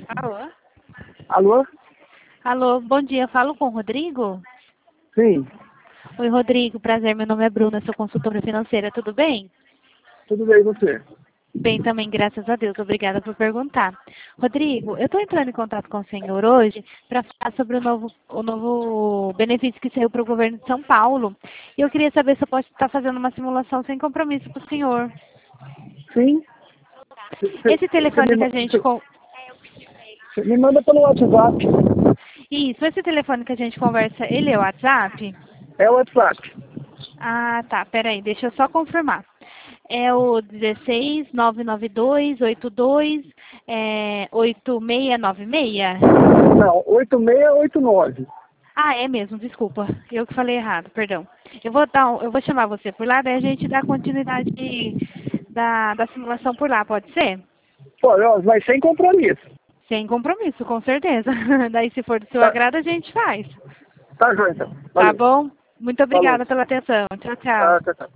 Alô? Alô? Alô, bom dia. Falo com o Rodrigo? Sim, Oi, Rodrigo. Prazer, meu nome é Bruna, sou consultora financeira. Tudo bem? tudo bem, e você? Bem também, graças a Deus. Obrigada por perguntar. Rodrigo, eu estou entrando em contato com o senhor hoje para falar sobre o novo benefício que saiu para o governo de São Paulo. E eu queria saber se eu posso estar fazendo uma simulação sem compromisso para o senhor. Sim. Esse telefone que a gente... Você me manda pelo WhatsApp. Isso, esse telefone que a gente conversa, ele é o WhatsApp? É o WhatsApp. Ah, tá. Peraí, deixa eu só confirmar. É o 1699282 8696? Não, 8689. Ah, é mesmo, desculpa. Eu que falei errado, perdão. Eu vou chamar você por lá, daí a gente dá continuidade da simulação por lá, pode ser? Pô, ó, mas sem compromisso. Sem compromisso, com certeza. Daí, se for do seu Tá, agrado, a gente faz. tá, João, então. Tá Valeu. bom? Muito Falou. obrigada pela atenção. Tchau, tchau. Ah, tá, tá.